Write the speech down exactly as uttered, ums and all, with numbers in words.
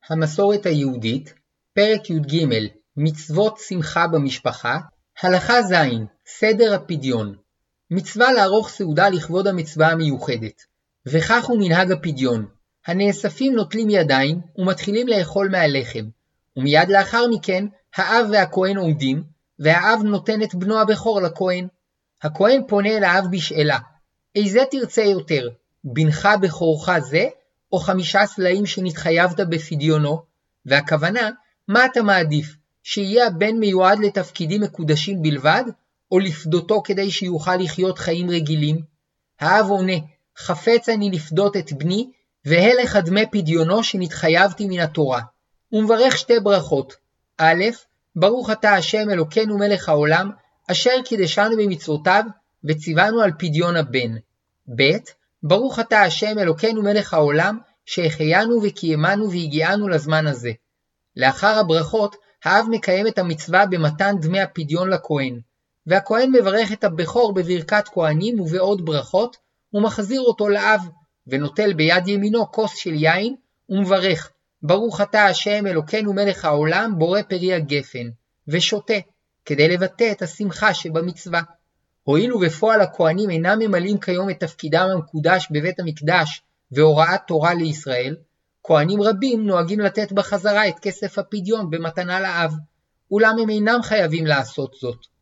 המסורת היהודית, פרק י"ג, מצוות שמחה במשפחה, הלכה ז', סדר הפדיון. מצווה לערוך סעודה לכבוד המצווה המיוחדת, וכך הוא מנהג הפדיון. הנאספים נוטלים ידיים ומתחילים לאכול מהלחם, ומיד לאחר מכן האב והכהן עומדים, והאב נותן את בנו הבכור לכהן. הכהן פונה אל האב בשאלה, איזה תרצה יותר, בנך בכורך זה, או חמישה סלעים שנתחייבת בפדיונו? והכוונה, מה אתה מעדיף, שיהיה הבן מיועד לתפקידים מקודשים בלבד, או לפדותו כדי שיוכל לחיות חיים רגילים? האב עונה, חפץ אני לפדות את בני, והלך דמי פדיונו שנתחייבתי מן התורה. ומברך שתי ברכות. א', ברוך אתה השם אלוקינו מלך העולם, אשר קידשנו במצוותיו, וציוונו על פדיון הבן. ב', ברוך אתה השם אלוקינו מלך העולם, שהחיינו וקיימנו והגיענו לזמן הזה. לאחר הברכות, האב מקיים את המצווה במתן דמי הפדיון לכהן, והכהן מברך את הבכור בברכת כהנים ובעוד ברכות, ומחזיר אותו לאב, ונוטל ביד ימינו כוס של יין, ומברך, ברוך אתה השם אלוקינו מלך העולם, בורא פרי הגפן, ושותה, כדי לבטא את השמחה שבמצווה. הואיל ובפועל הכהנים אינם ממלאים כיום את תפקידם המקודש בבית המקדש והוראת תורה לישראל, כהנים רבים נוהגים לתת בחזרה את כסף הפדיון במתנה לאב, אולם הם אינם חייבים לעשות זאת.